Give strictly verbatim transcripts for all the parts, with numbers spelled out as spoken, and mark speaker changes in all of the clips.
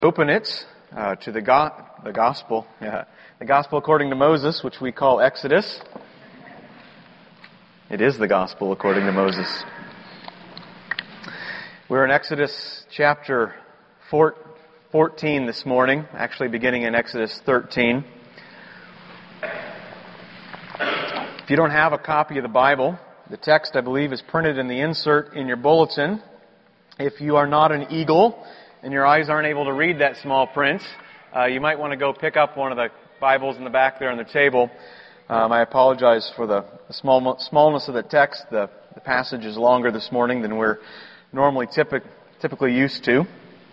Speaker 1: Open it uh, to the, go- the gospel, yeah, the gospel according to Moses, which we call Exodus. It is the gospel according to Moses. We're in Exodus chapter fourteen this morning, actually beginning in Exodus thirteen. If you don't have a copy of the Bible, the text, I believe, is printed in the insert in your bulletin. If you are not an eagle and your eyes aren't able to read that small print, uh, you might want to go pick up one of the Bibles in the back there on the table. Um, I apologize for the, the small, smallness of the text. The, the passage is longer this morning than we're normally typic, typically used to.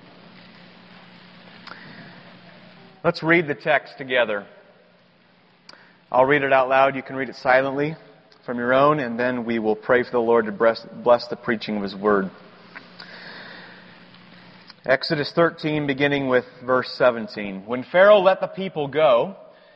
Speaker 1: Let's read the text together. I'll read it out loud. You can read it silently from your own, and then we will pray for the Lord to bless, bless the preaching of His Word. Exodus thirteen, beginning with verse seventeen. When Pharaoh let the people go,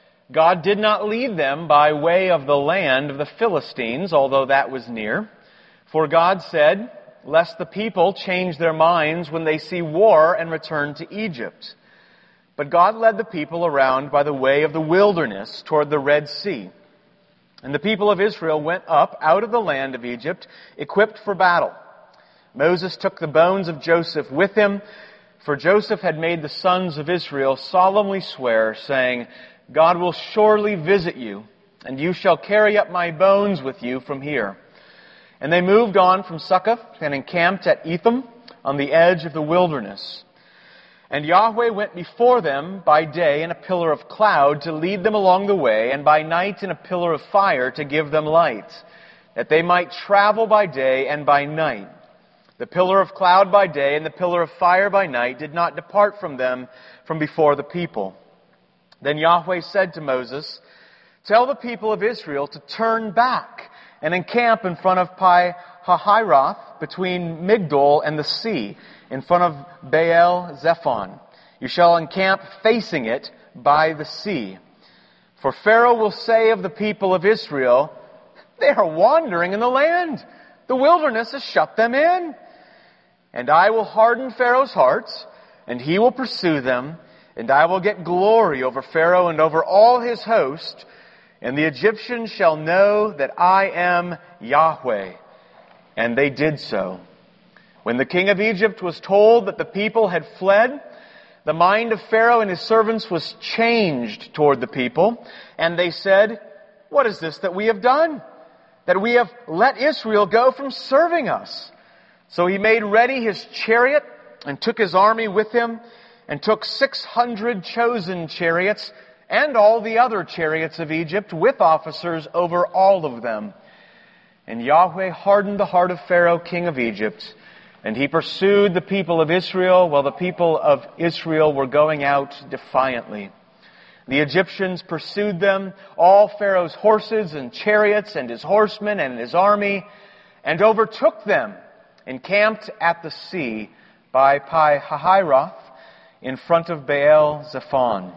Speaker 1: God did not lead them by way of the land of the Philistines, although that was near. For God said, lest the people change their minds when they see war and return to Egypt. But God led the people around by the way of the wilderness toward the Red Sea. And the people of Israel went up out of the land of Egypt, equipped for battle. Moses took the bones of Joseph with him, for Joseph had made the sons of Israel solemnly swear, saying, God will surely visit you, and you shall carry up my bones with you from here. And they moved on from Succoth and encamped at Etham on the edge of the wilderness. And Yahweh went before them by day in a pillar of cloud to lead them along the way, and by night in a pillar of fire to give them light, that they might travel by day and by night. The pillar of cloud by day and the pillar of fire by night did not depart from them from before the people. Then Yahweh said to Moses, tell the people of Israel to turn back and encamp in front of Pi Hahiroth between Migdol and the sea, in front of Baal Zephon. You shall encamp facing it by the sea. For Pharaoh will say of the people of Israel, they are wandering in the land. The wilderness has shut them in. And I will harden Pharaoh's heart, and he will pursue them, and I will get glory over Pharaoh and over all his host, and the Egyptians shall know that I am Yahweh. And they did so. When the king of Egypt was told that the people had fled, the mind of Pharaoh and his servants was changed toward the people, and they said, what is this that we have done? That we have let Israel go from serving us. So he made ready his chariot and took his army with him and took six hundred chosen chariots and all the other chariots of Egypt with officers over all of them. And Yahweh hardened the heart of Pharaoh, king of Egypt, and he pursued the people of Israel while the people of Israel were going out defiantly. The Egyptians pursued them, all Pharaoh's horses and chariots and his horsemen and his army, and overtook them, encamped at the sea by Pi Hahiroth in front of Baal Zephon.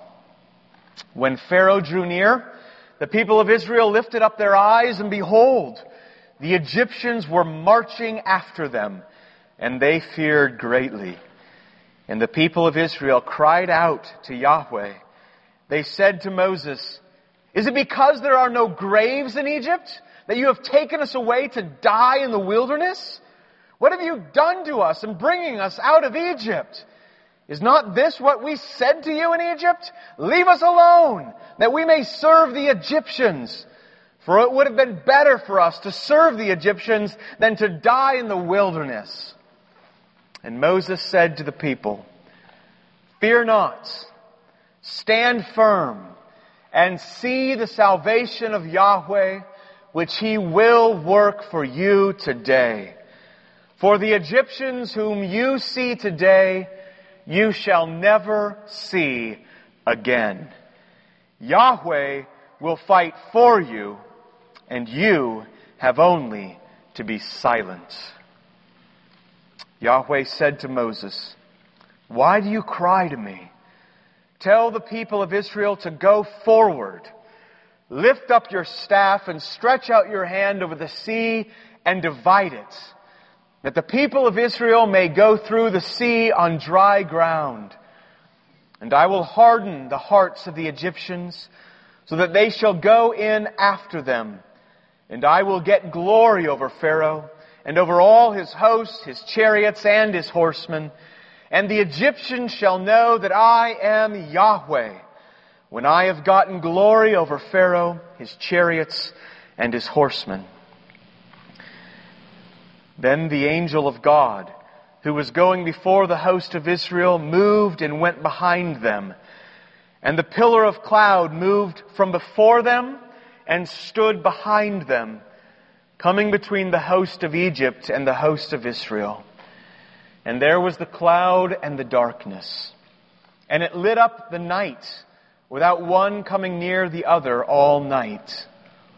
Speaker 1: When Pharaoh drew near, the people of Israel lifted up their eyes, and behold, the Egyptians were marching after them, and they feared greatly. And the people of Israel cried out to Yahweh. They said to Moses, is it because there are no graves in Egypt that you have taken us away to die in the wilderness? What have you done to us in bringing us out of Egypt? Is not this what we said to you in Egypt? Leave us alone, that we may serve the Egyptians. For it would have been better for us to serve the Egyptians than to die in the wilderness. And Moses said to the people, fear not, stand firm, and see the salvation of Yahweh, which He will work for you today. For the Egyptians whom you see today, you shall never see again. Yahweh will fight for you, and you have only to be silent. Yahweh said to Moses, why do you cry to me? Tell the people of Israel to go forward. Lift up your staff and stretch out your hand over the sea and divide it, that the people of Israel may go through the sea on dry ground. And I will harden the hearts of the Egyptians, so that they shall go in after them. And I will get glory over Pharaoh, and over all his hosts, his chariots, and his horsemen. And the Egyptians shall know that I am Yahweh, when I have gotten glory over Pharaoh, his chariots, and his horsemen. Then the angel of God, who was going before the host of Israel, moved and went behind them. And the pillar of cloud moved from before them and stood behind them, coming between the host of Egypt and the host of Israel. And there was the cloud and the darkness, and it lit up the night, without one coming near the other all night.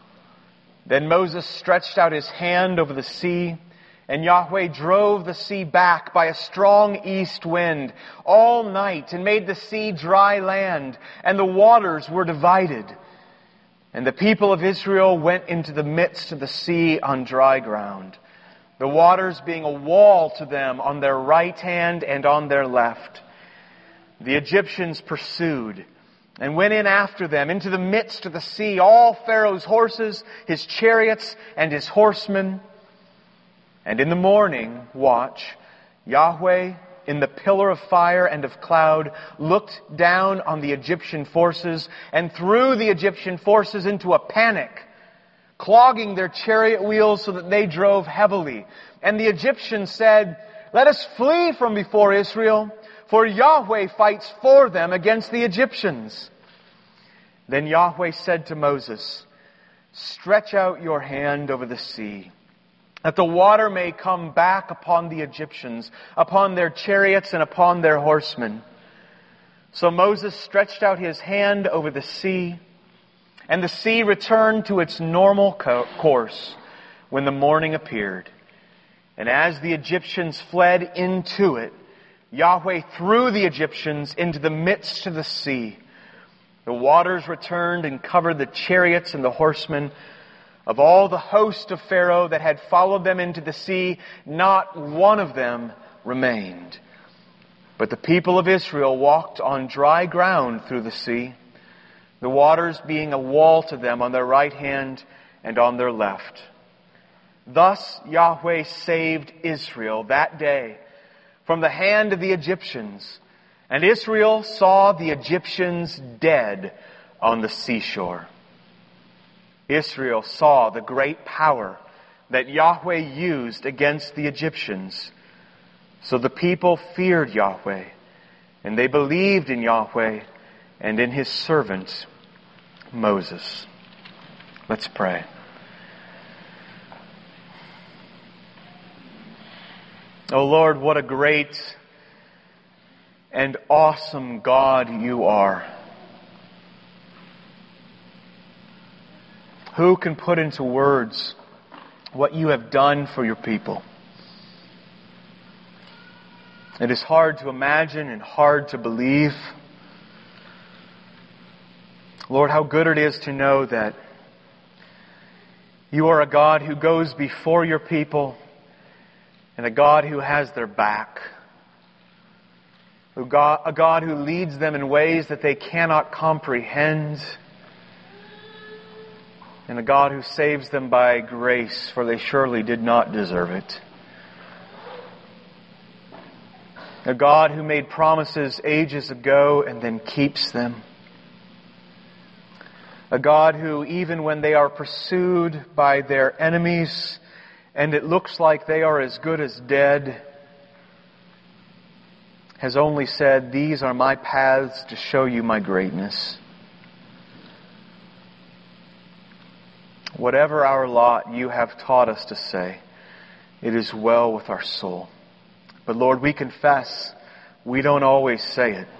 Speaker 1: Then Moses stretched out his hand over the sea, and Yahweh drove the sea back by a strong east wind all night, and made the sea dry land, and the waters were divided. And the people of Israel went into the midst of the sea on dry ground, the waters being a wall to them on their right hand and on their left. The Egyptians pursued and went in after them into the midst of the sea, all Pharaoh's horses, his chariots, and his horsemen. And in the morning watch, Yahweh, in the pillar of fire and of cloud, looked down on the Egyptian forces and threw the Egyptian forces into a panic, clogging their chariot wheels so that they drove heavily. And the Egyptians said, "Let us flee from before Israel, for Yahweh fights for them against the Egyptians." Then Yahweh said to Moses, "Stretch out your hand over the sea, that the water may come back upon the Egyptians, upon their chariots and upon their horsemen." So Moses stretched out his hand over the sea, and the sea returned to its normal co- course when the morning appeared. And as the Egyptians fled into it, Yahweh threw the Egyptians into the midst of the sea. The waters returned and covered the chariots and the horsemen. Of all the host of Pharaoh that had followed them into the sea, not one of them remained. But the people of Israel walked on dry ground through the sea, the waters being a wall to them on their right hand and on their left. Thus Yahweh saved Israel that day from the hand of the Egyptians, and Israel saw the Egyptians dead on the seashore. Israel saw the great power that Yahweh used against the Egyptians. So the people feared Yahweh, and they believed in Yahweh and in His servant Moses. Let's pray. Oh Lord, what a great and awesome God you are. Who can put into words what you have done for your people? It is hard to imagine and hard to believe. Lord, how good it is to know that you are a God who goes before your people and a God who has their back. A God, a God who leads them in ways that they cannot comprehend. And a God who saves them by grace, for they surely did not deserve it. A God who made promises ages ago and then keeps them. A God who, even when they are pursued by their enemies and it looks like they are as good as dead, has only said, "These are my paths to show you my greatness." Whatever our lot, you have taught us to say, "It is well with our soul." But Lord, we confess we don't always say it.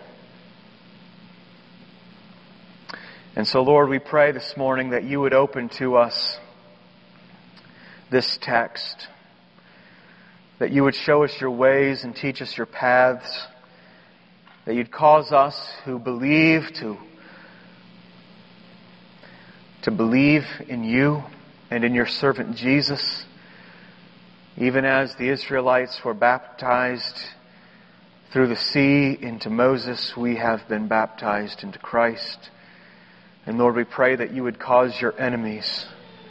Speaker 1: And so Lord, we pray this morning that you would open to us this text, that you would show us your ways and teach us your paths, that you'd cause us who believe to to believe in you and in your servant Jesus, even as the Israelites were baptized Through the sea into Moses, we have been baptized into Christ. And Lord, we pray that you would cause your enemies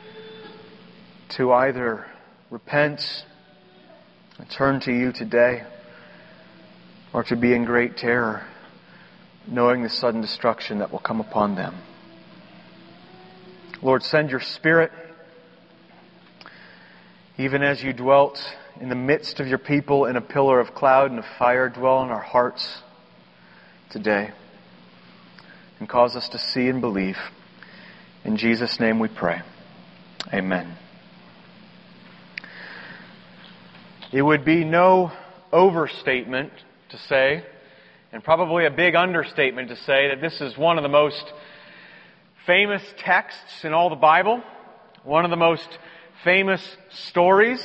Speaker 1: to either repent and turn to you today, or to be in great terror, knowing the sudden destruction that will come upon them. Lord, send your Spirit, even as you dwelt in the midst of your people in a pillar of cloud and of fire, dwell in our hearts today and cause us to see and believe. In Jesus' name we pray. Amen. It would be no overstatement to say, and probably a big understatement to say, that this is one of the most famous texts in all the Bible, one of the most famous stories.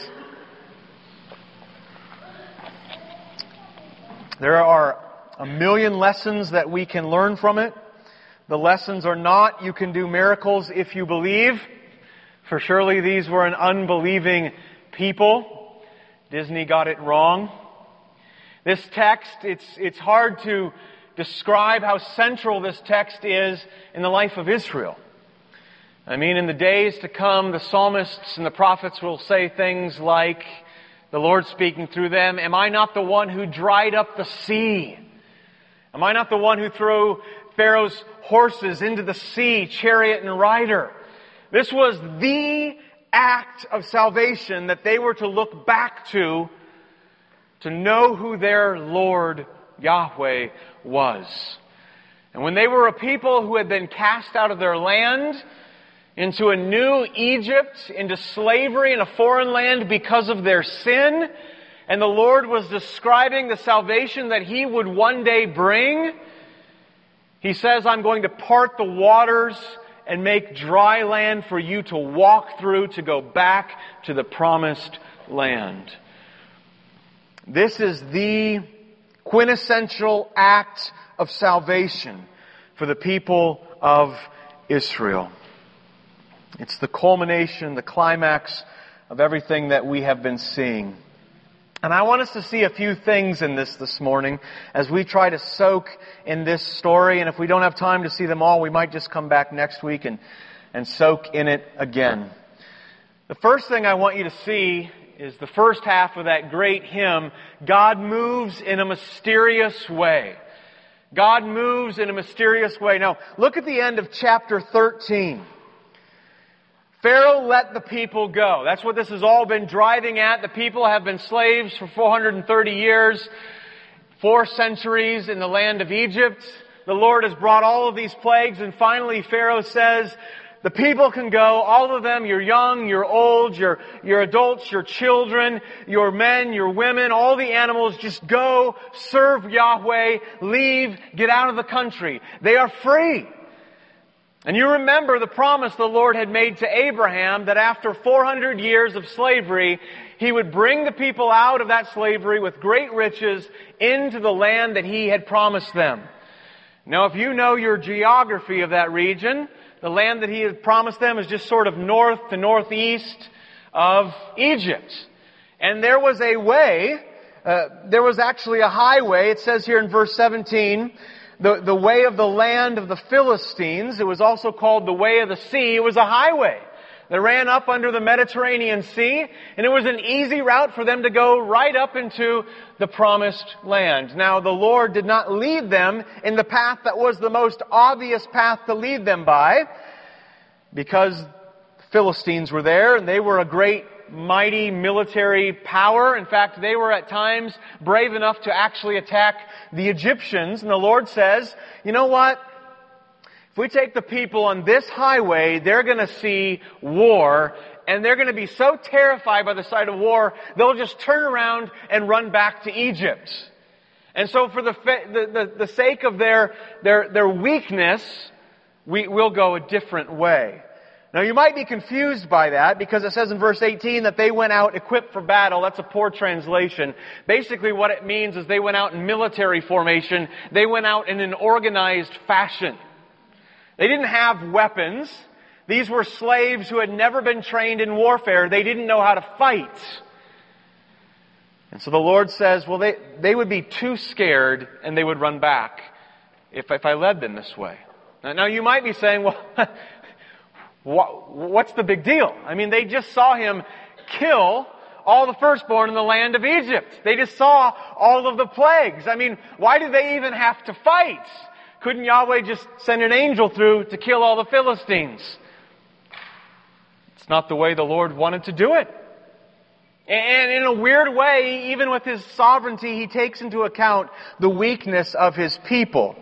Speaker 1: There are a million lessons that we can learn from it. The lessons are not, you can do miracles if you believe, for surely these were an unbelieving people. Disney got it wrong. This text, it's, it's hard to describe how central this text is in the life of Israel. I mean, in the days to come, the psalmists and the prophets will say things like, the Lord speaking through them, am I not the one who dried up the sea? Am I not the one who threw Pharaoh's horses into the sea, chariot and rider? This was the act of salvation that they were to look back to, to know who their Lord Yahweh was. And when they were a people who had been cast out of their land into a new Egypt, into slavery in a foreign land because of their sin, and the Lord was describing the salvation that He would one day bring, He says, I'm going to part the waters and make dry land for you to walk through to go back to the promised land. This is the quintessential act of salvation for the people of Israel. It's the culmination, the climax of everything that we have been seeing. And I want us to see a few things in this this morning as we try to soak in this story. And if we don't have time to see them all, we might just come back next week and, and soak in it again. The first thing I want you to see is the first half of that great hymn, God moves in a mysterious way. God moves in a mysterious way. Now, look at the end of chapter thirteen. Pharaoh let the people go. That's what this has all been driving at. The people have been slaves for four hundred thirty years, four centuries in the land of Egypt. The Lord has brought all of these plagues, and finally Pharaoh says, the people can go, all of them, you're young, you're old, you're, you're adults, you're children, you're men, you're women, all the animals, just go, serve Yahweh, leave, get out of the country. They are free. And you remember the promise the Lord had made to Abraham that after four hundred years of slavery, He would bring the people out of that slavery with great riches into the land that He had promised them. Now, if you know your geography of that region, the land that He had promised them is just sort of north to northeast of Egypt. And there was a way, uh, there was actually a highway. It says here in verse seventeen, The, the way of the land of the Philistines. It was also called the way of the sea. It was a highway that ran up under the Mediterranean Sea, and it was an easy route for them to go right up into the promised land. Now, the Lord did not lead them in the path that was the most obvious path to lead them by, because the Philistines were there, and they were a great mighty military power. In fact, they were at times brave enough to actually attack the Egyptians. And the Lord says, you know what? If we take the people on this highway, they're going to see war, and they're going to be so terrified by the sight of war, they'll just turn around and run back to Egypt. And so for the the, the, the sake of their, their, their weakness, we will go a different way. Now, you might be confused by that because it says in verse eighteen that they went out equipped for battle. That's a poor translation. Basically, what it means is they went out in military formation. They went out in an organized fashion. They didn't have weapons. These were slaves who had never been trained in warfare. They didn't know how to fight. And so the Lord says, well, they, they would be too scared and they would run back if, if I led them this way. Now, now you might be saying, well, what, what's the big deal? I mean, they just saw him kill all the firstborn in the land of Egypt. They just saw all of the plagues. I mean, why do they even have to fight? Couldn't Yahweh just send an angel through to kill all the Philistines? It's not the way the Lord wanted to do it. And in a weird way, even with His sovereignty, He takes into account the weakness of His people.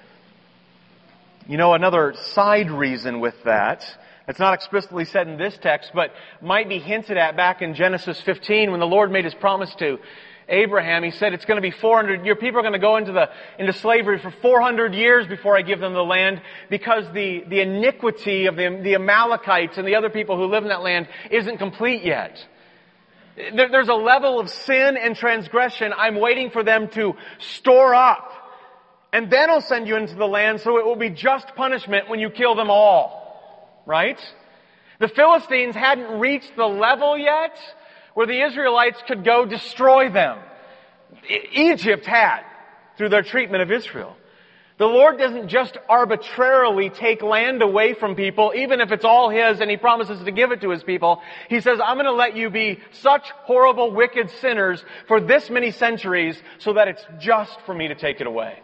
Speaker 1: You know, another side reason with that, it's not explicitly said in this text, but might be hinted at back in Genesis fifteen when the Lord made His promise to Abraham. He said it's going to be four hundred, your people are going to go into the, into slavery for four hundred years before I give them the land, because the, the iniquity of the, the Amalekites and the other people who live in that land isn't complete yet. There, there's a level of sin and transgression I'm waiting for them to store up. And then I'll send you into the land, so it will be just punishment when you kill them all. Right? The Philistines hadn't reached the level yet where the Israelites could go destroy them. Egypt had, through their treatment of Israel. The Lord doesn't just arbitrarily take land away from people, even if it's all His and He promises to give it to His people. He says, I'm going to let you be such horrible, wicked sinners for this many centuries so that it's just for me to take it away.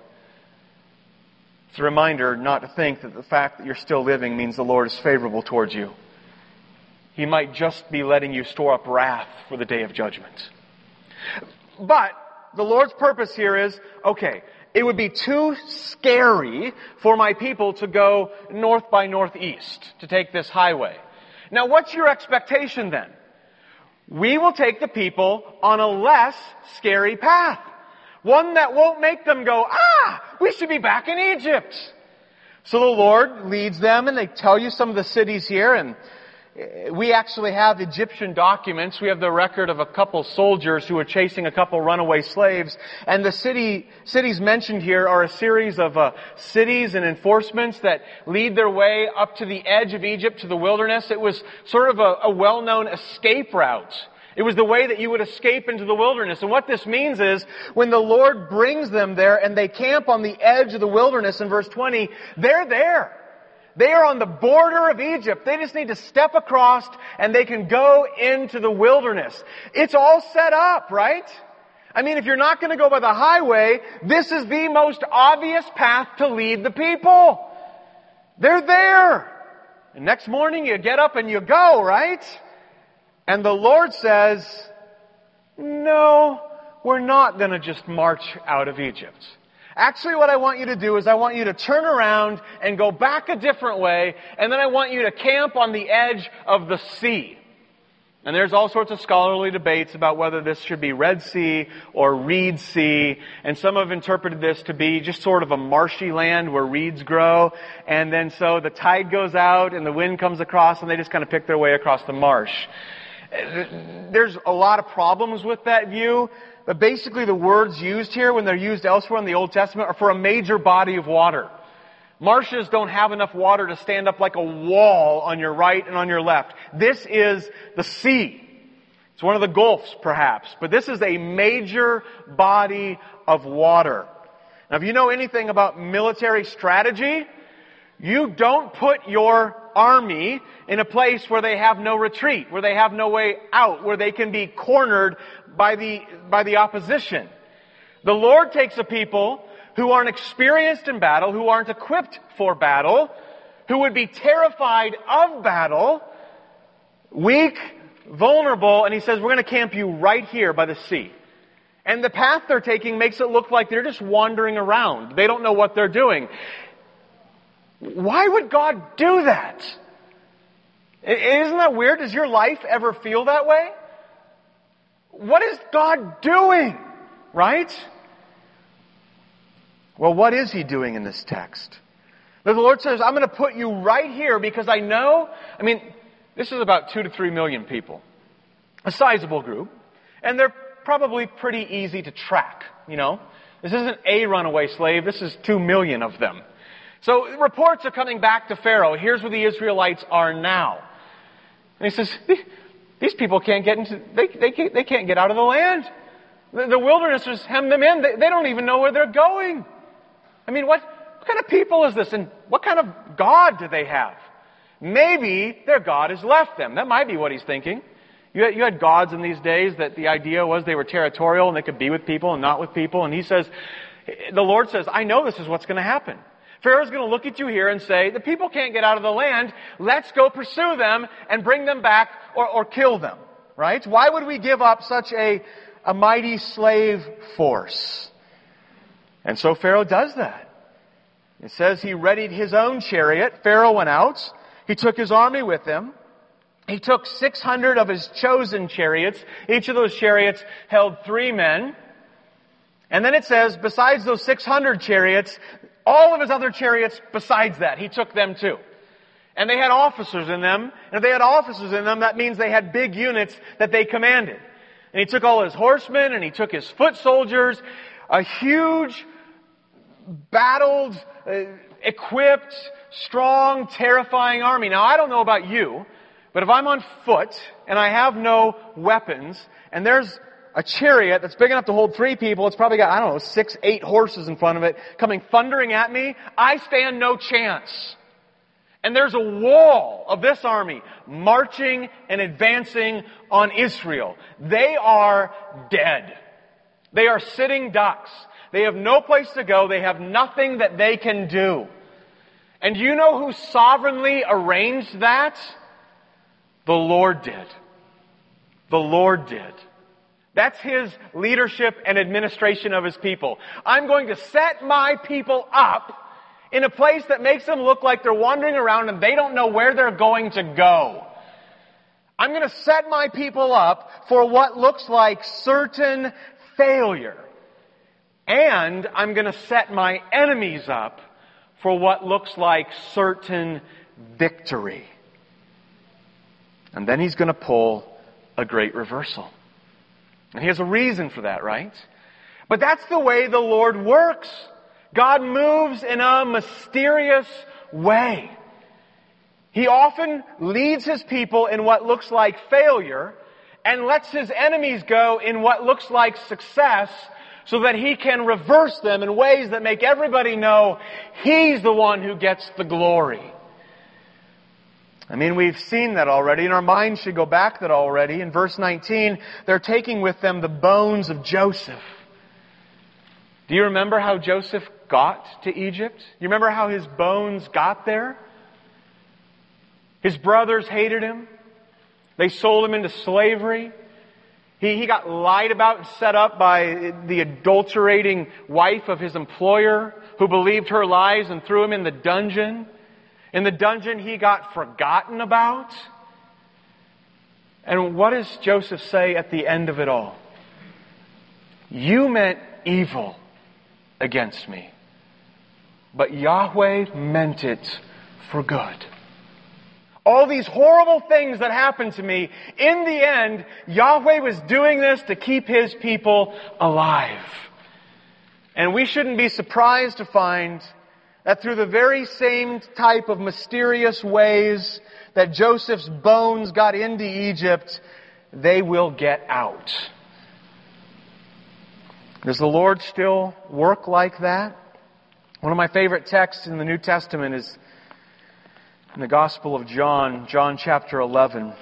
Speaker 1: It's a reminder not to think that the fact that you're still living means the Lord is favorable towards you. He might just be letting you store up wrath for the day of judgment. But the Lord's purpose here is, okay, it would be too scary for my people to go north by northeast, to take this highway. Now, what's your expectation then? We will take the people on a less scary path. One that won't make them go, ah, we should be back in Egypt. So the Lord leads them, and they tell you some of the cities here, and we actually have Egyptian documents. We have the record of a couple soldiers who were chasing a couple runaway slaves. And the city, cities mentioned here are a series of uh, cities and enforcements that lead their way up to the edge of Egypt, to the wilderness. It was sort of a, a well-known escape route. It was the way that you would escape into the wilderness. And what this means is, when the Lord brings them there and they camp on the edge of the wilderness in verse twenty, they're there. They are on the border of Egypt. They just need to step across and they can go into the wilderness. It's all set up, right? I mean, if you're not going to go by the highway, this is the most obvious path to lead the people. They're there. And next morning you get up and you go, right? And the Lord says, no, we're not going to just march out of Egypt. Actually, what I want you to do is I want you to turn around and go back a different way, and then I want you to camp on the edge of the sea. And there's all sorts of scholarly debates about whether this should be Red Sea or Reed Sea, and some have interpreted this to be just sort of a marshy land where reeds grow, and then so the tide goes out and the wind comes across and they just kind of pick their way across the marsh. There's a lot of problems with that view, but basically the words used here, when they're used elsewhere in the Old Testament, are for a major body of water. Marshes don't have enough water to stand up like a wall on your right and on your left. This is the sea. It's one of the gulfs, perhaps, but this is a major body of water. Now, if you know anything about military strategy, you don't put your army in a place where they have no retreat, where they have no way out, where they can be cornered by the, by the opposition. The Lord takes a people who aren't experienced in battle, who aren't equipped for battle, who would be terrified of battle, weak, vulnerable, and He says, we're going to camp you right here by the sea. And the path they're taking makes it look like they're just wandering around. They don't know what they're doing. Why would God do that? Isn't that weird? Does your life ever feel that way? What is God doing? Right? Well, what is He doing in this text? The Lord says, I'm going to put you right here because I know, I mean, this is about two to three million people. A sizable group. And they're probably pretty easy to track, you know. This isn't a runaway slave, this is two million of them. So reports are coming back to Pharaoh. Here's where the Israelites are now. And he says, these people can't get into, they, they, can't, they can't get out of the land. The, the wilderness has hemmed them in. They, they don't even know where they're going. I mean, what, what kind of people is this? And what kind of God do they have? Maybe their God has left them. That might be what he's thinking. You had, you had gods in these days that the idea was they were territorial and they could be with people and not with people. And he says, the Lord says, I know this is what's going to happen. Pharaoh's going to look at you here and say, the people can't get out of the land. Let's go pursue them and bring them back or, or kill them. Right? Why would we give up such a, a mighty slave force? And so Pharaoh does that. It says he readied his own chariot. Pharaoh went out. He took his army with him. He took six hundred of his chosen chariots. Each of those chariots held three men. And then it says, besides those six hundred chariots, all of his other chariots besides that, he took them too. And they had officers in them. And if they had officers in them, that means they had big units that they commanded. And he took all his horsemen and he took his foot soldiers, a huge, battled, uh, equipped, strong, terrifying army. Now, I don't know about you, but if I'm on foot and I have no weapons and there's a chariot that's big enough to hold three people, it's probably got, I don't know, six, eight horses in front of it coming thundering at me, I stand no chance. And there's a wall of this army marching and advancing on Israel. They are dead. They are sitting ducks. They have no place to go. They have nothing that they can do. And do you know who sovereignly arranged that? The Lord did. The Lord did. That's His leadership and administration of His people. I'm going to set my people up in a place that makes them look like they're wandering around and they don't know where they're going to go. I'm going to set my people up for what looks like certain failure. And I'm going to set my enemies up for what looks like certain victory. And then He's going to pull a great reversal. And He has a reason for that, right? But that's the way the Lord works. God moves in a mysterious way. He often leads His people in what looks like failure and lets His enemies go in what looks like success so that He can reverse them in ways that make everybody know He's the one who gets the glory. I mean, we've seen that already, and our minds should go back that already. In verse nineteen, they're taking with them the bones of Joseph. Do you remember how Joseph got to Egypt? You remember how his bones got there? His brothers hated him. They sold him into slavery. He, he got lied about and set up by the adulterating wife of his employer who believed her lies and threw him in the dungeon. In the dungeon, he got forgotten about. And what does Joseph say at the end of it all? You meant evil against me, but Yahweh meant it for good. All these horrible things that happened to me, in the end, Yahweh was doing this to keep His people alive. And we shouldn't be surprised to find that through the very same type of mysterious ways that Joseph's bones got into Egypt, they will get out. Does the Lord still work like that? One of my favorite texts in the New Testament is in the Gospel of John, John chapter eleven.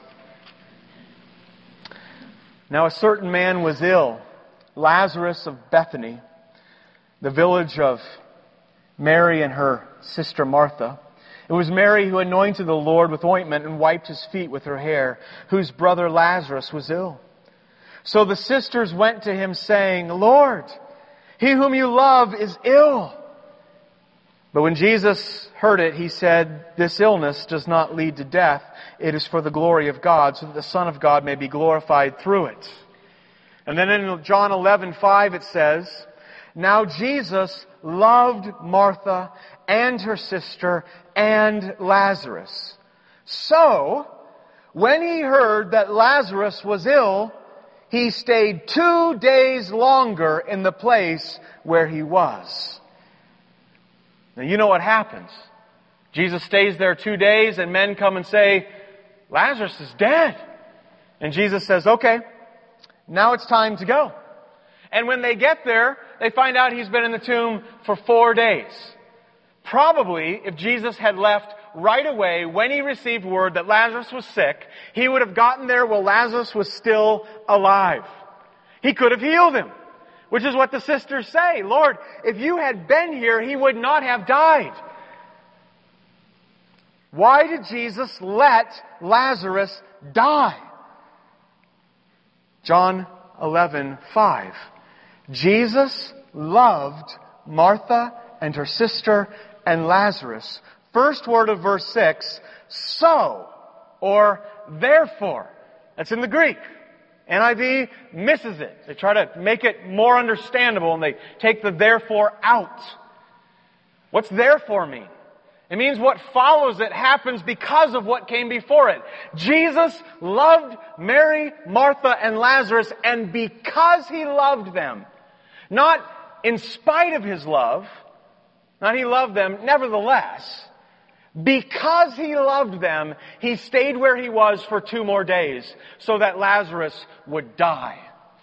Speaker 1: Now a certain man was ill, Lazarus of Bethany, the village of Mary and her sister Martha. It was Mary who anointed the Lord with ointment and wiped His feet with her hair, whose brother Lazarus was ill. So the sisters went to Him saying, Lord, he whom you love is ill. But when Jesus heard it, He said, this illness does not lead to death. It is for the glory of God, so that the Son of God may be glorified through it. And then in John eleven five it says, now Jesus loved Martha and her sister and Lazarus. So, when He heard that Lazarus was ill, He stayed two days longer in the place where he was. Now you know what happens. Jesus stays there two days and men come and say, Lazarus is dead. And Jesus says, okay, now it's time to go. And when they get there, they find out he's been in the tomb for four days. Probably, if Jesus had left right away when he received word that Lazarus was sick, he would have gotten there while Lazarus was still alive. He could have healed him, which is what the sisters say. Lord, if you had been here, he would not have died. Why did Jesus let Lazarus die? John eleven five. Jesus loved Martha and her sister and Lazarus. First word of verse six, so, or therefore. That's in the Greek. N I V misses it. They try to make it more understandable and they take the therefore out. What's therefore mean? It means what follows it happens because of what came before it. Jesus loved Mary, Martha, and Lazarus, and because He loved them, not in spite of His love, not He loved them nevertheless, because He loved them, He stayed where He was for two more days so that Lazarus would die.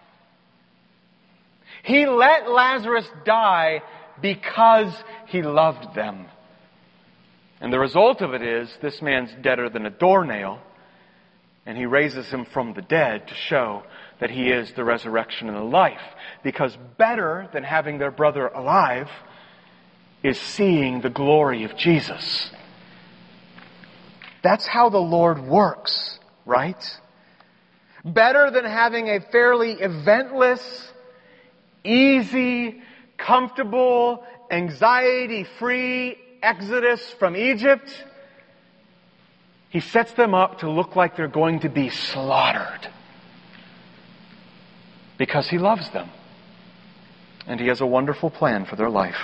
Speaker 1: He let Lazarus die because He loved them. And the result of it is, this man's deader than a doornail, and He raises him from the dead to show that He is the resurrection and the life. Because better than having their brother alive is seeing the glory of Jesus. That's how the Lord works, right? Better than having a fairly eventless, easy, comfortable, anxiety-free exodus from Egypt, He sets them up to look like they're going to be slaughtered. Because He loves them. And He has a wonderful plan for their life.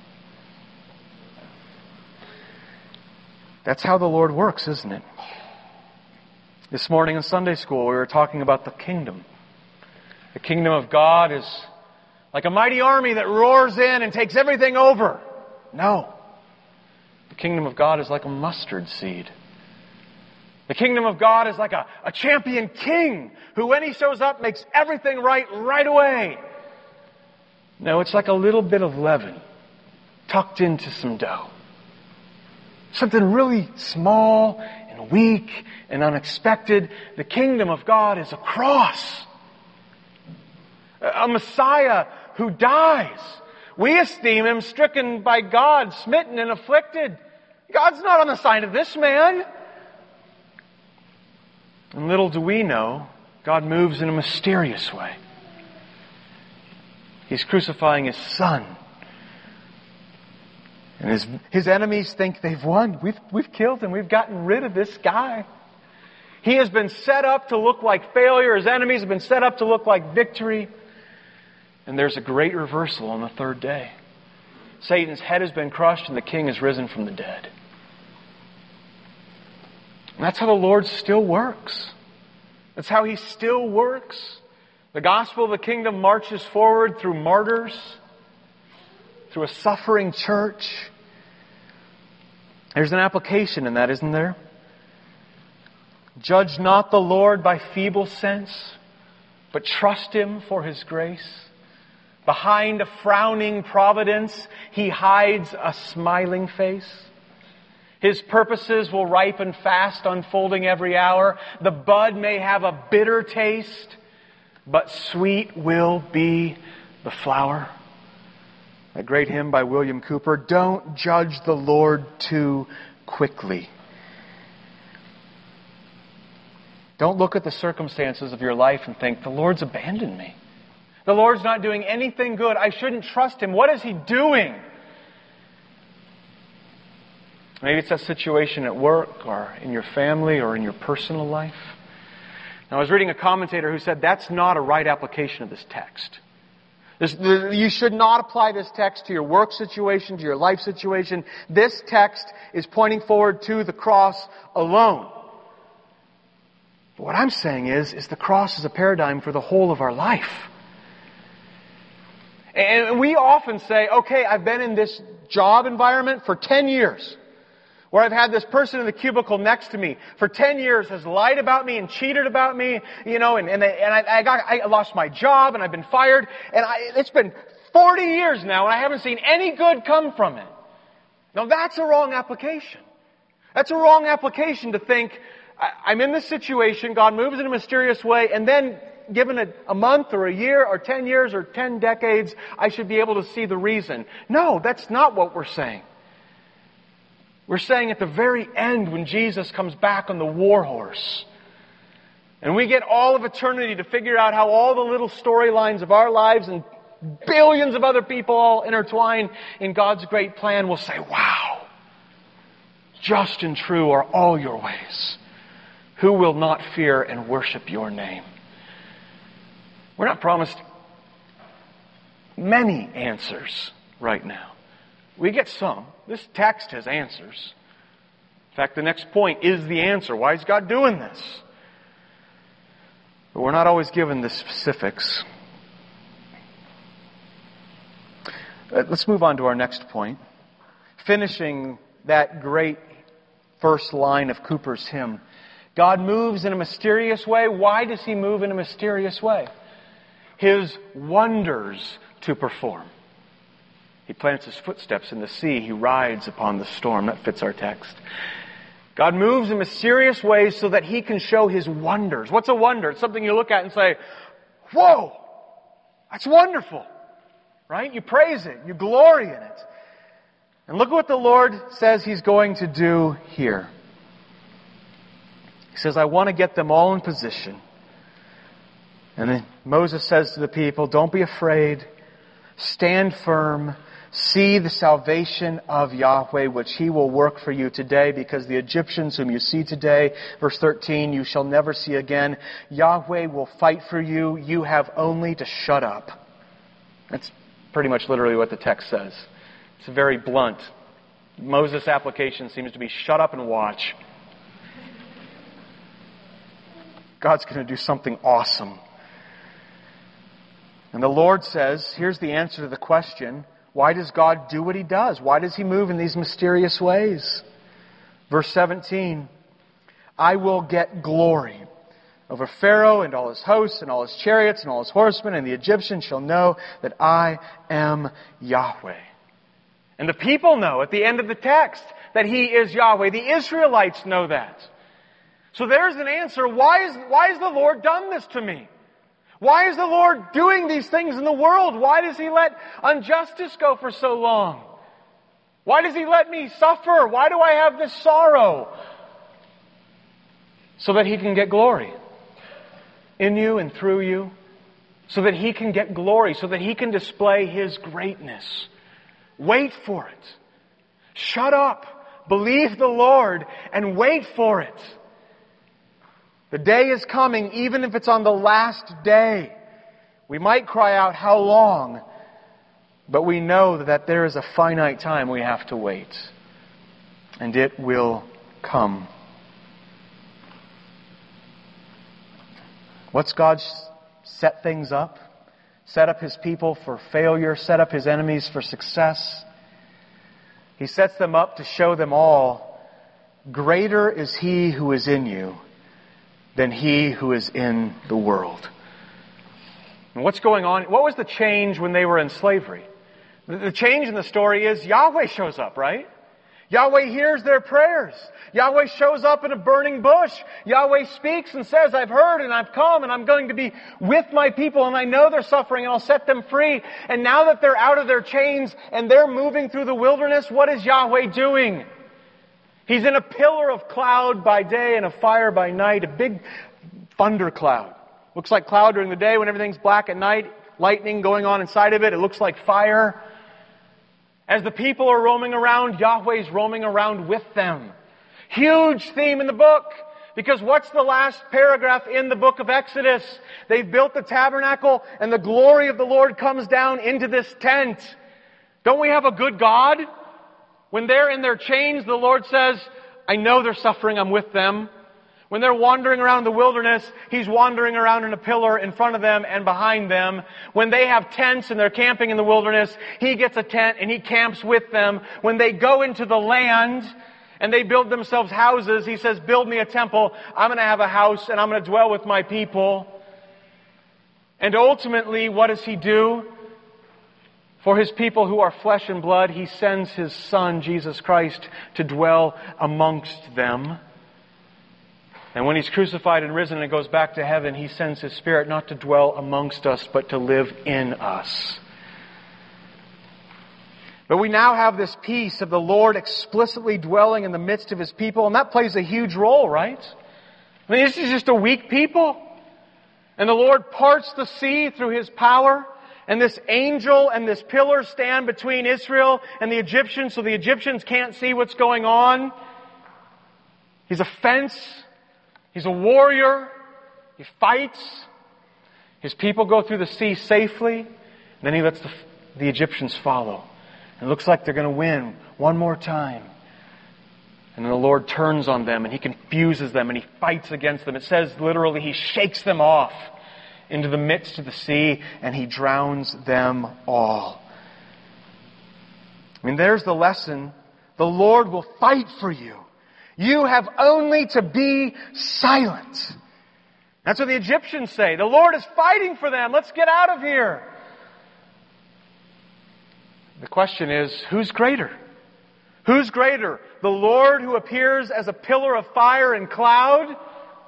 Speaker 1: That's how the Lord works, isn't it? This morning in Sunday school, we were talking about the kingdom. The kingdom of God is like a mighty army that roars in and takes everything over. No. The kingdom of God is like a mustard seed. The kingdom of God is like a, a champion king who, when he shows up, makes everything right right away. No, it's like a little bit of leaven tucked into some dough. Something really small and weak and unexpected. The kingdom of God is a cross. A Messiah who dies. We esteem Him stricken by God, smitten and afflicted. God's not on the side of this man. And little do we know, God moves in a mysterious way. He's crucifying His Son. And his, his enemies think they've won. We've, we've killed him. We've gotten rid of this guy. He has been set up to look like failure. His enemies have been set up to look like victory. And there's a great reversal on the third day. Satan's head has been crushed and the King has risen from the dead. And that's how the Lord still works. That's how He still works. The gospel of the kingdom marches forward through martyrs, through a suffering church. There's an application in that, isn't there? Judge not the Lord by feeble sense, but trust Him for His grace. Behind a frowning providence, He hides a smiling face. His purposes will ripen fast, unfolding every hour. The bud may have a bitter taste, but sweet will be the flower. A great hymn by William Cooper, don't judge the Lord too quickly. Don't look at the circumstances of your life and think, the Lord's abandoned me. The Lord's not doing anything good. I shouldn't trust Him. What is He doing? Maybe it's that situation at work or in your family or in your personal life. Now, I was reading a commentator who said that's not a right application of this text. This, the, you should not apply this text to your work situation, to your life situation. This text is pointing forward to the cross alone. But what I'm saying is, is the cross is a paradigm for the whole of our life. And we often say, okay, I've been in this job environment for ten years. Where I've had this person in the cubicle next to me for ten years has lied about me and cheated about me, you know, and, and, they, and I, I got, I lost my job and I've been fired, and I, it's been forty years now and I haven't seen any good come from it. Now that's a wrong application. That's a wrong application to think, I, I'm in this situation, God moves in a mysterious way, and then given a, a month or a year or ten years or ten decades, I should be able to see the reason. No, that's not what we're saying. We're saying at the very end when Jesus comes back on the war horse, and we get all of eternity to figure out how all the little storylines of our lives and billions of other people all intertwine in God's great plan, we'll say, wow, just and true are all your ways. Who will not fear and worship your name? We're not promised many answers right now. We get some. This text has answers. In fact, the next point is the answer. Why is God doing this? But we're not always given the specifics. Let's move on to our next point. Finishing that great first line of Cooper's hymn. God moves in a mysterious way. Why does He move in a mysterious way? His wonders to perform. He plants His footsteps in the sea. He rides upon the storm. That fits our text. God moves in mysterious ways so that He can show His wonders. What's a wonder? It's something you look at and say, whoa, that's wonderful. Right? You praise it. You glory in it. And look at what the Lord says He's going to do here. He says, I want to get them all in position. And then Moses says to the people, don't be afraid. Stand firm. See the salvation of Yahweh, which He will work for you today, because the Egyptians whom you see today, verse thirteen, you shall never see again. Yahweh will fight for you. You have only to shut up. That's pretty much literally what the text says. It's very blunt. Moses' application seems to be shut up and watch. God's going to do something awesome. And the Lord says, here's the answer to the question, why does God do what He does? Why does He move in these mysterious ways? Verse seventeen, I will get glory over Pharaoh and all his hosts and all his chariots and all his horsemen, and the Egyptians shall know that I am Yahweh. And the people know at the end of the text that He is Yahweh. The Israelites know that. So there's an answer. Why is, why has the Lord done this to me? Why is the Lord doing these things in the world? Why does He let injustice go for so long? Why does He let me suffer? Why do I have this sorrow? So that He can get glory in you and through you. So that He can get glory. So that He can display His greatness. Wait for it. Shut up. Believe the Lord and wait for it. The day is coming, even if it's on the last day. We might cry out, how long? But we know that there is a finite time we have to wait. And it will come. What's God set things up? Set up His people for failure, set up His enemies for success. He sets them up to show them all, greater is He who is in you than he who is in the world. And what's going on? What was the change when they were in slavery? The change in the story is Yahweh shows up, right? Yahweh hears their prayers. Yahweh shows up in a burning bush. Yahweh speaks and says, I've heard and I've come and I'm going to be with my people and I know they're suffering and I'll set them free. And now that they're out of their chains and they're moving through the wilderness, what is Yahweh doing? He's in a pillar of cloud by day and a fire by night, a big thunder cloud. Looks like cloud during the day when everything's black at night, lightning going on inside of it. It looks like fire. As the people are roaming around, Yahweh's roaming around with them. Huge theme in the book. Because what's the last paragraph in the book of Exodus? They've built the tabernacle and the glory of the Lord comes down into this tent. Don't we have a good God? When they're in their chains, the Lord says, I know they're suffering, I'm with them. When they're wandering around the wilderness, He's wandering around in a pillar in front of them and behind them. When they have tents and they're camping in the wilderness, He gets a tent and He camps with them. When they go into the land and they build themselves houses. He says, build me a temple. I'm going to have a house and I'm going to dwell with my people. And ultimately, what does He do? For His people who are flesh and blood, He sends His Son, Jesus Christ, to dwell amongst them. And when He's crucified and risen and goes back to heaven, He sends His Spirit not to dwell amongst us, but to live in us. But we now have this peace of the Lord explicitly dwelling in the midst of His people, and that plays a huge role, right? I mean, this is just a weak people. And the Lord parts the sea through His power, and this angel and this pillar stand between Israel and the Egyptians, so the Egyptians can't see what's going on. He's a fence. He's a warrior. He fights. His people go through the sea safely, and then He lets the, the Egyptians follow. It looks like they're going to win one more time. And then the Lord turns on them and He confuses them and He fights against them. It says literally He shakes them off into the midst of the sea and He drowns them all. I mean, there's the lesson. The Lord will fight for you. You have only to be silent. That's what the Egyptians say. The Lord is fighting for them. Let's get out of here. The question is, who's greater? Who's greater? The Lord who appears as a pillar of fire and cloud?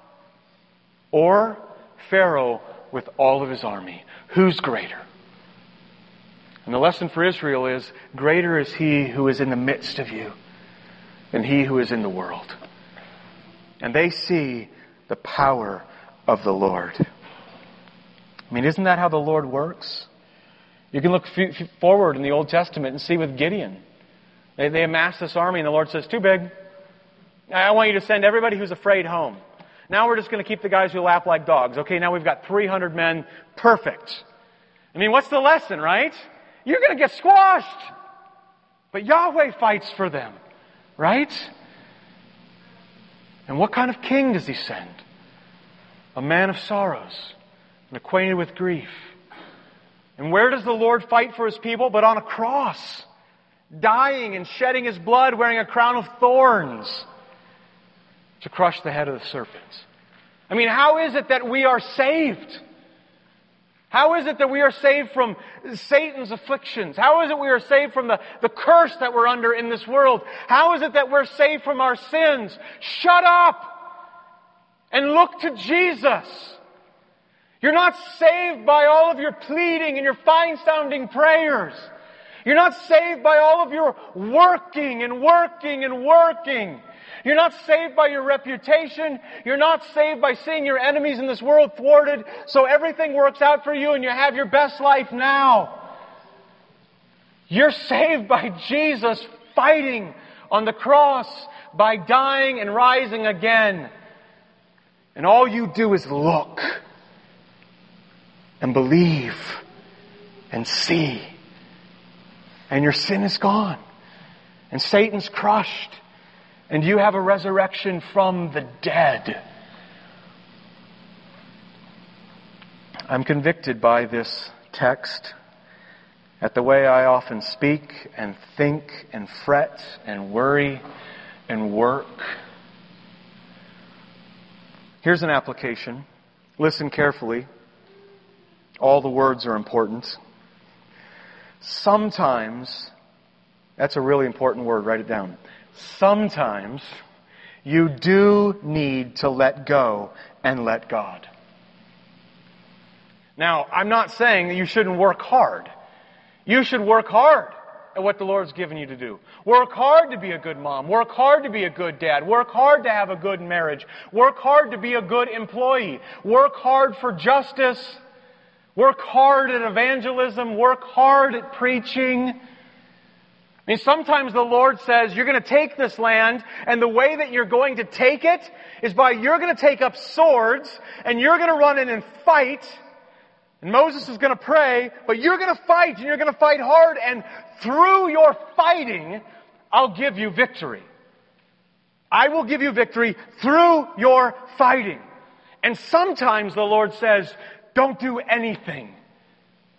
Speaker 1: Or Pharaoh with all of his army? Who's greater? And the lesson for Israel is, greater is He who is in the midst of you than he who is in the world. And they see the power of the Lord. I mean, isn't that how the Lord works? You can look f- f- forward in the Old Testament and see with Gideon. They, they amass this army and the Lord says, too big. I want you to send everybody who's afraid home. Now we're just going to keep the guys who lap like dogs. Okay, now we've got three hundred men. Perfect. I mean, what's the lesson, right? You're going to get squashed. But Yahweh fights for them, right? And what kind of king does He send? A man of sorrows and acquainted with grief. And where does the Lord fight for His people? But on a cross. Dying and shedding His blood, wearing a crown of thorns to crush the head of the serpent. I mean, how is it that we are saved? How is it that we are saved from Satan's afflictions? How is it we are saved from the, the curse that we're under in this world? How is it that we're saved from our sins? Shut up and look to Jesus. You're not saved by all of your pleading and your fine-sounding prayers. You're not saved by all of your working and working and working. You're not saved by your reputation. You're not saved by seeing your enemies in this world thwarted so everything works out for you and you have your best life now. You're saved by Jesus fighting on the cross, by dying and rising again. And all you do is look and believe and see. And your sin is gone. And Satan's crushed. And you have a resurrection from the dead. I'm convicted by this text at the way I often speak and think and fret and worry and work. Here's an application. Listen carefully. All the words are important. Sometimes, that's a really important word, write it down. Sometimes you do need to let go and let God. Now, I'm not saying that you shouldn't work hard. You should work hard at what the Lord's given you to do. Work hard to be a good mom. Work hard to be a good dad. Work hard to have a good marriage. Work hard to be a good employee. Work hard for justice. Work hard at evangelism. Work hard at preaching. I mean, sometimes the Lord says, you're going to take this land, and the way that you're going to take it is by you're going to take up swords, and you're going to run in and fight, and Moses is going to pray, but you're going to fight, and you're going to fight hard, and through your fighting, I'll give you victory. I will give you victory through your fighting. And sometimes the Lord says, don't do anything.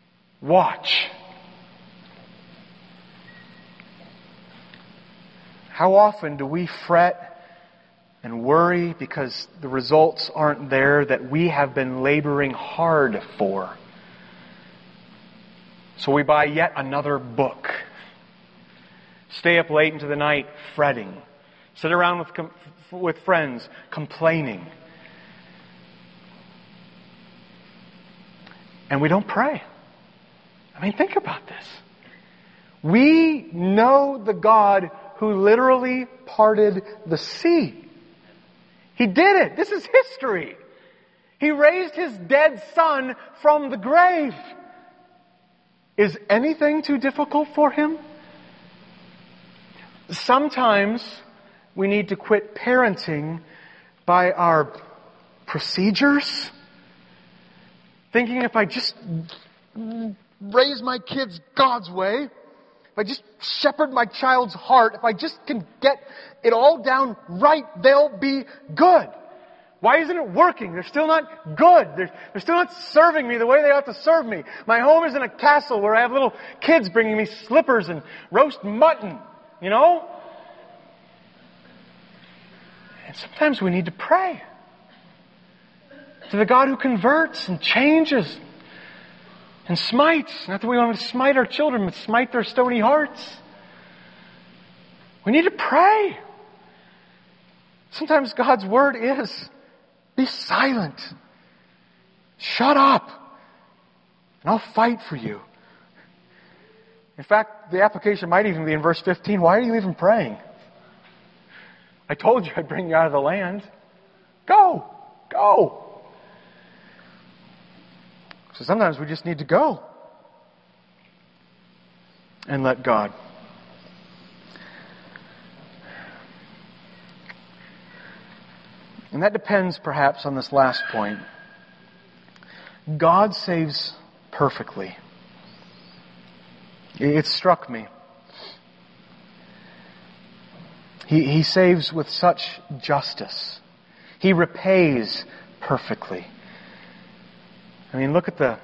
Speaker 1: Watch. How often do we fret and worry because the results aren't there that we have been laboring hard for? So we buy yet another book. Stay up late into the night fretting. Sit around with, with friends complaining. And we don't pray. I mean, think about this. We know the God who literally parted the sea. He did it. This is history. He raised His dead Son from the grave. Is anything too difficult for Him? Sometimes we need to quit parenting by our procedures. Thinking if I just raise my kids God's way, if I just shepherd my child's heart, if I just can get it all down right, they'll be good. Why isn't it working? They're still not good. They're, they're still not serving me the way they ought to serve me. My home isn't a castle where I have little kids bringing me slippers and roast mutton, you know? And sometimes we need to pray to the God who converts and changes and smites. Not that we want to smite our children, but smite their stony hearts. We need to pray. Sometimes God's word is, be silent. Shut up. And I'll fight for you. In fact, the application might even be in verse fifteen. Why are you even praying? I told you I'd bring you out of the land. Go. Go. So sometimes we just need to go and let God. And that depends perhaps on this last point. God saves perfectly. It struck me. He, he saves with such justice. He repays perfectly. I mean, look at the,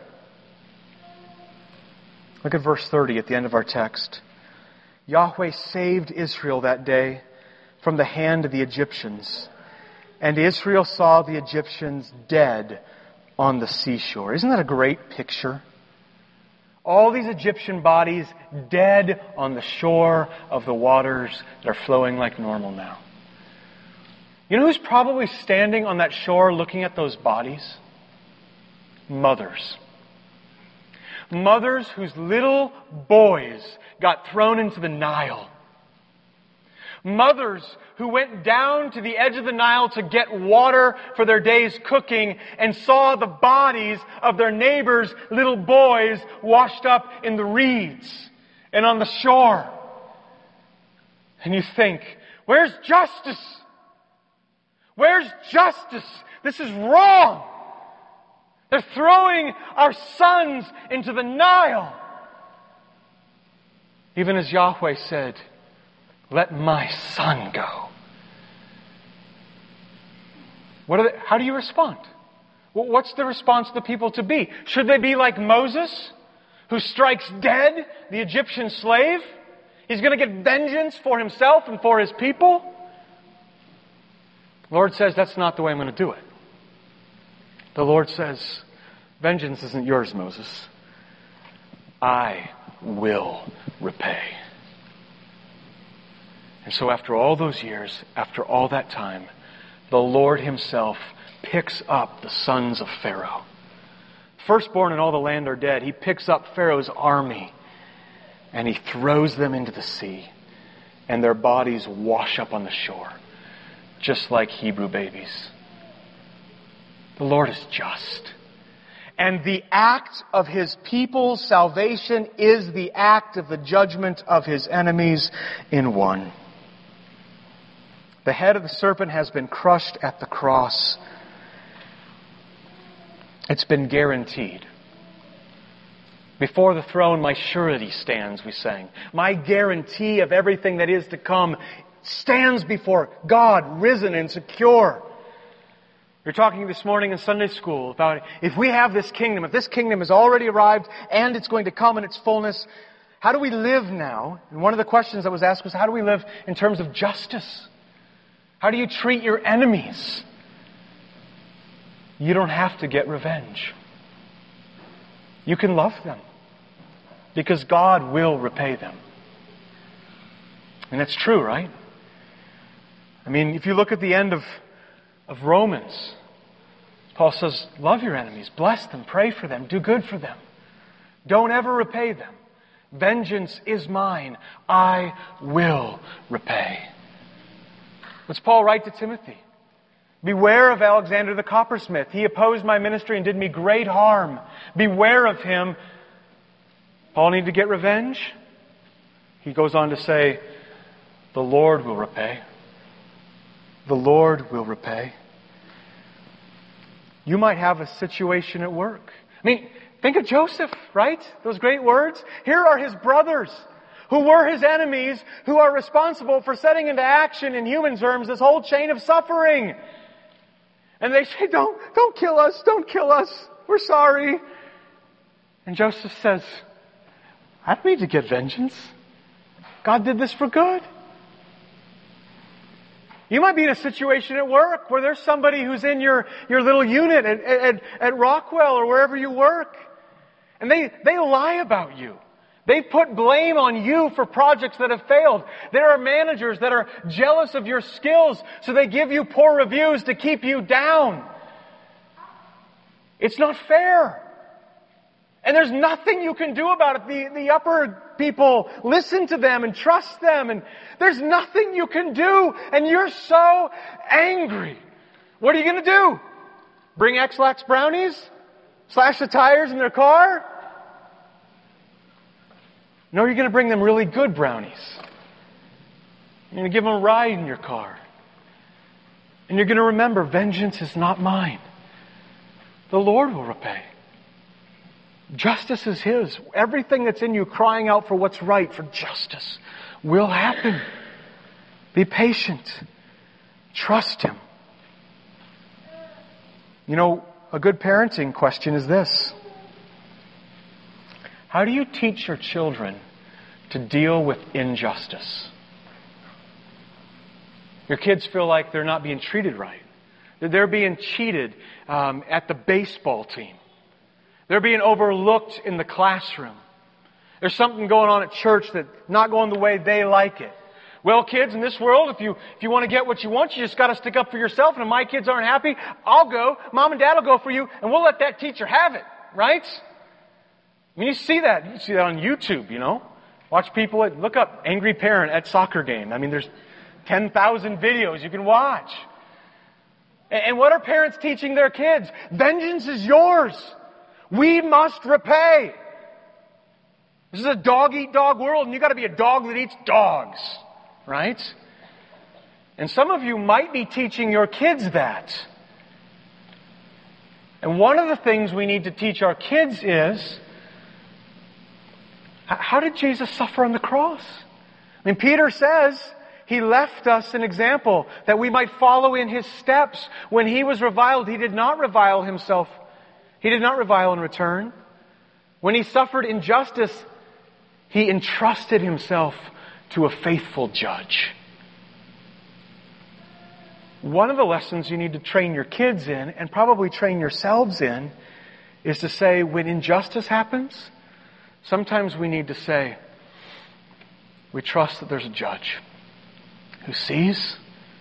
Speaker 1: look at verse thirty at the end of our text. Yahweh saved Israel that day from the hand of the Egyptians, and Israel saw the Egyptians dead on the seashore. Isn't that a great picture? All these Egyptian bodies dead on the shore of the waters that are flowing like normal now. You know who's probably standing on that shore looking at those bodies? Mothers. Mothers whose little boys got thrown into the Nile. Mothers who went down to the edge of the Nile to get water for their day's cooking and saw the bodies of their neighbors' little boys washed up in the reeds and on the shore. And you think, where's justice? Where's justice? This is wrong. They're throwing our sons into the Nile. Even as Yahweh said, let my son go. What are they, how do you respond? What's the response of the people to be? Should they be like Moses, who strikes dead the Egyptian slave? He's going to get vengeance for himself and for his people? The Lord says, that's not the way I'm going to do it. The Lord says, vengeance isn't yours, Moses. I will repay. And so after all those years, after all that time, the Lord Himself picks up the sons of Pharaoh. Firstborn in all the land are dead. He picks up Pharaoh's army and He throws them into the sea. And their bodies wash up on the shore, just like Hebrew babies. The Lord is just. And the act of His people's salvation is the act of the judgment of His enemies in one. The head of the serpent has been crushed at the cross. It's been guaranteed. Before the throne, my surety stands, we sang. My guarantee of everything that is to come stands before God, risen and secure. We were talking this morning in Sunday school about if we have this kingdom, if this kingdom has already arrived and it's going to come in its fullness, How do we live now? And one of the questions that was asked was, how do we live in terms of justice? How do you treat your enemies? You don't have to get revenge. You can love them because God will repay them. And it's true, right? I mean, if you look at the end of, of Romans, Paul says, love your enemies, bless them, pray for them, do good for them. Don't ever repay them. Vengeance is mine. I will repay. What's Paul write to Timothy? Beware of Alexander the coppersmith. He opposed my ministry and did me great harm. Beware of him. Paul need to get revenge? He goes on to say, the Lord will repay. The Lord will repay. You might have a situation at work. I mean, think of Joseph, right? Those great words. Here are his brothers who were his enemies, who are responsible for setting into action, in human terms, this whole chain of suffering. And they say, don't, don't kill us, don't kill us. We're sorry. And Joseph says, I don't need to get vengeance. God did this for good. You might be in a situation at work where there's somebody who's in your, your little unit at, at, at Rockwell or wherever you work. And they, they lie about you. They put blame on you for projects that have failed. There are managers that are jealous of your skills, so they give you poor reviews to keep you down. It's not fair. And there's nothing you can do about it. The, the upper people listen to them and trust them, and there's nothing you can do, and you're so angry. What are you going to do? Bring X-Lax brownies? Slash the tires in their car? No, you're going to bring them really good brownies. You're going to give them a ride in your car. And you're going to remember, vengeance is not mine. The Lord will repay. Justice is His. Everything that's in you crying out for what's right, for justice, will happen. Be patient. Trust Him. You know, a good parenting question is this. How do you teach your children to deal with injustice? Your kids feel like they're not being treated right. That they're being cheated um, at the baseball team. They're being overlooked in the classroom. There's something going on at church that's not going the way they like it. Well, kids, in this world, if you if you want to get what you want, you just got to stick up for yourself. And if my kids aren't happy, I'll go. Mom and Dad will go for you, and we'll let that teacher have it. Right? I mean, you see that. You see that on YouTube, you know. Watch people, at, look up angry parent at soccer game. I mean, there's ten thousand videos you can watch. And, and what are parents teaching their kids? Vengeance is yours. We must repay. This is a dog-eat-dog world, and you've got to be a dog that eats dogs. Right? And some of you might be teaching your kids that. And one of the things we need to teach our kids is, how did Jesus suffer on the cross? I mean, Peter says He left us an example that we might follow in His steps. When He was reviled, He did not revile Himself. He did not revile in return. When He suffered injustice, He entrusted Himself to a faithful judge. One of the lessons you need to train your kids in, and probably train yourselves in, is to say, when injustice happens, sometimes we need to say, we trust that there's a judge who sees,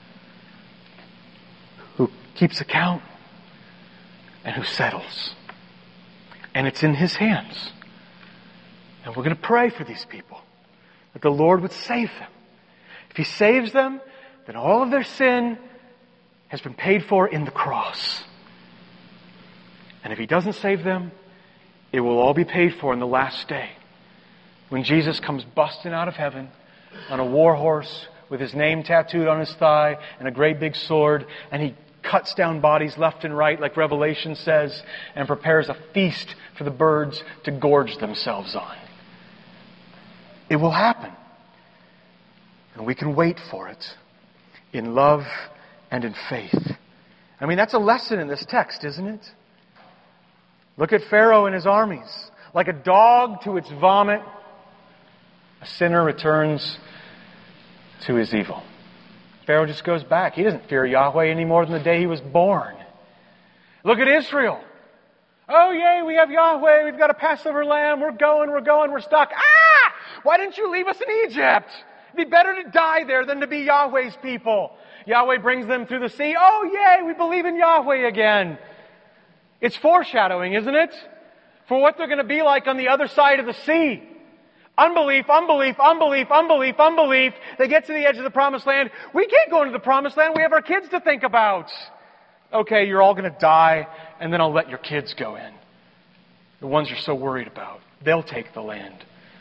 Speaker 1: who keeps account, and who settles. And it's in His hands. And we're going to pray for these people, that the Lord would save them. If He saves them, then all of their sin has been paid for in the cross. And if He doesn't save them, it will all be paid for in the last day, when Jesus comes busting out of heaven on a war horse with His name tattooed on His thigh and a great big sword, and He cuts down bodies left and right, like Revelation says, and prepares a feast for the birds to gorge themselves on. It will happen. And we can wait for it in love and in faith. I mean, that's a lesson in this text, isn't it? Look at Pharaoh and his armies. Like a dog to its vomit, A sinner returns to his evil. Pharaoh just goes back. He doesn't fear Yahweh any more than the day he was born. Look at Israel. Oh, yay, we have Yahweh. We've got a Passover lamb. We're going, we're going, we're stuck. Ah! Why didn't you leave us in Egypt? It'd be better to die there than to be Yahweh's people. Yahweh brings them through the sea. Oh, yay, we believe in Yahweh again. It's foreshadowing, isn't it? For what they're going to be like on the other side of the sea. Unbelief, unbelief, unbelief, unbelief, unbelief. They get to the edge of the promised land. We can't go into the promised land. We have our kids to think about. Okay, you're all going to die, and then I'll let your kids go in. The ones you're so worried about. They'll take the land.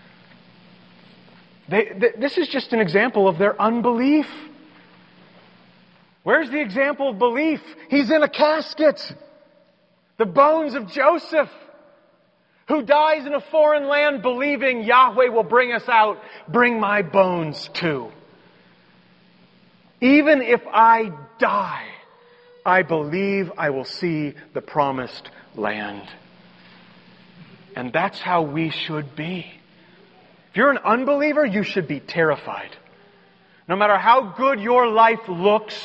Speaker 1: They, th- this is just an example of their unbelief. Where's the example of belief? He's in a casket. The bones of Joseph, who dies in a foreign land believing Yahweh will bring us out. Bring my bones too. Even if I die, I believe I will see the promised land. And that's how we should be. If you're an unbeliever, you should be terrified. No matter how good your life looks,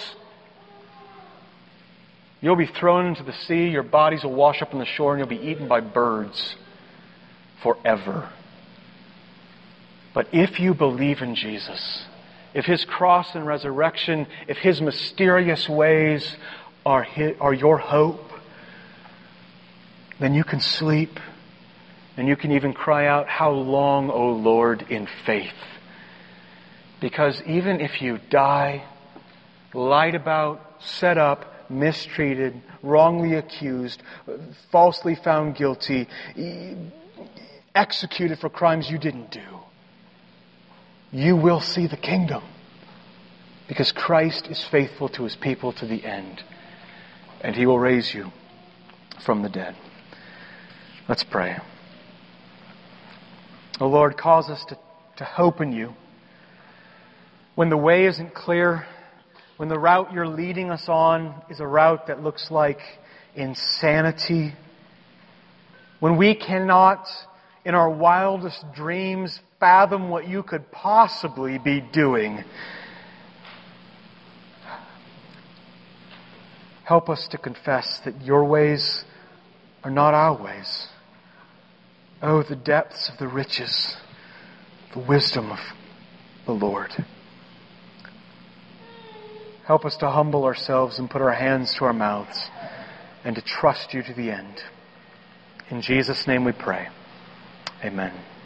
Speaker 1: you'll be thrown into the sea, your bodies will wash up on the shore, and you'll be eaten by birds forever. But if you believe in Jesus, if His cross and resurrection, if His mysterious ways are, his, are your hope, then you can sleep and you can even cry out, "How long, O Lord," in faith. Because even if you die, lied about, set up, mistreated, wrongly accused, falsely found guilty, executed for crimes you didn't do, you will see the kingdom. Because Christ is faithful to His people to the end. And He will raise you from the dead. Let's pray. O Lord, cause us to, to hope in You. When the way isn't clear, when the route You're leading us on is a route that looks like insanity, when we cannot, in our wildest dreams, fathom what You could possibly be doing, help us to confess that Your ways are not our ways. Oh, the depths of the riches, the wisdom of the Lord. Help us to humble ourselves and put our hands to our mouths and to trust You to the end. In Jesus' name we pray. Amen.